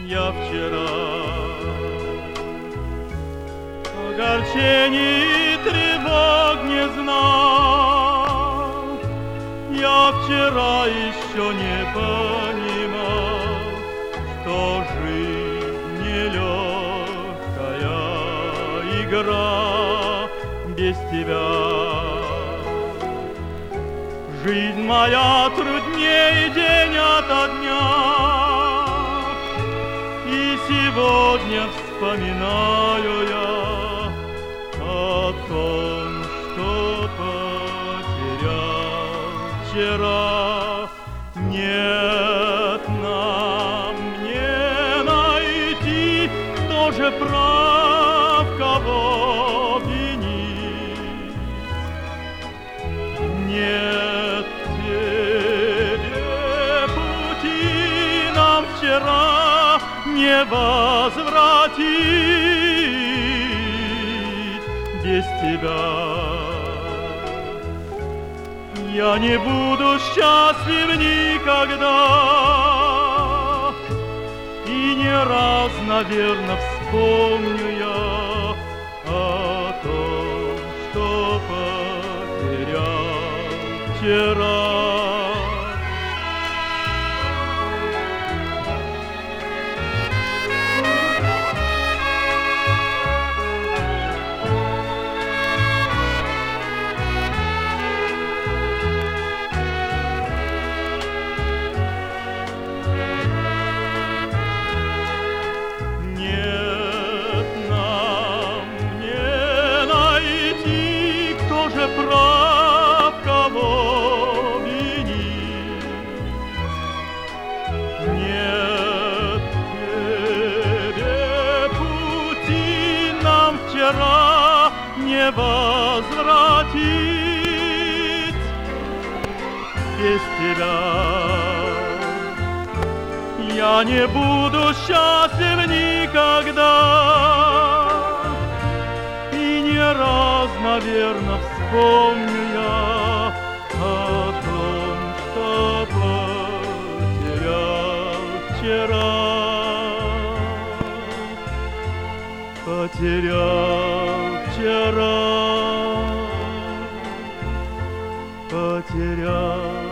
я вчера. Огорчений и тревог не знал, я вчера еще не понимал, что жизнь нелегкая игра без тебя. Жизнь моя труднее день ото дня, и сегодня вспоминаю я о том, что потерял вчера. Нет нам не найти, кто же прав, кого винить. Нет тебе пути нам вчера не возвратить без тебя. Я не буду счастлив никогда, и не раз, наверно, вспомню я о том, что потерял вчера. Прав, кого винить. Нет тебе пути нам вчера не возвратить без тебя. Я не буду счастлив никогда, и не раз, наверно, вспомню я о том, что потерял вчера. Потерял вчера. Потерял